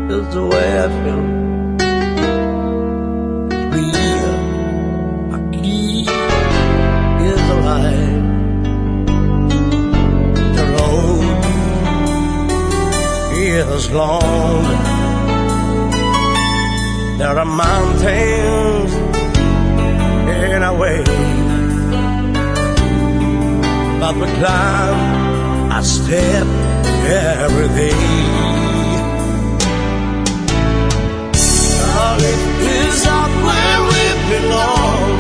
is the way I feel. It's real. My key is alive. The road is long. There are mountains in our way, but we climb a step every day. Our life is up where we belong,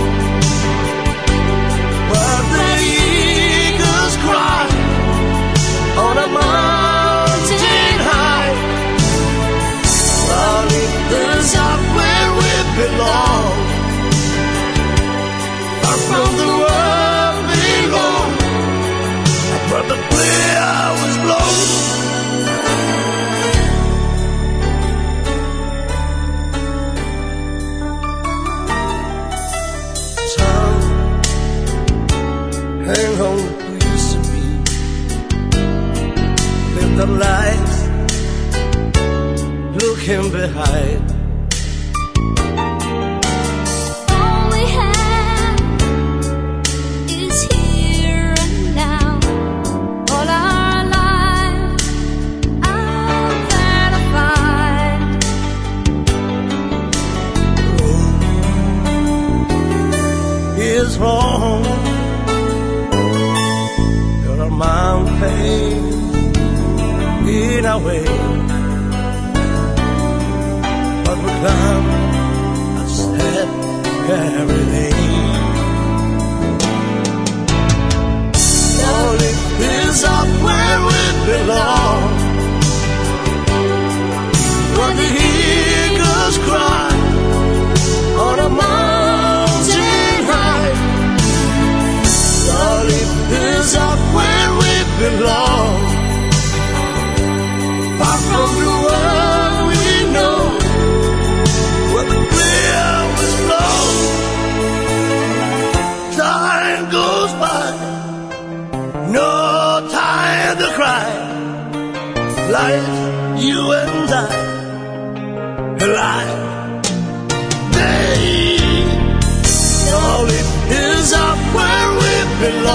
where the eagles cry on a mountain high. Our life is up where we belong, far from the world below, where the clear was blown. Sun, hang on, please me. With the lights looking behind. Is wrong. There are mountains in our way, but we climb a step every day. Only is up where we belong, where the eagles cry on a mountain high. Is up where we belong, far from the world we know, where the clear was blown. Time goes by, no time to cry. Life, you and I, alive. Day, all it is up where we belong.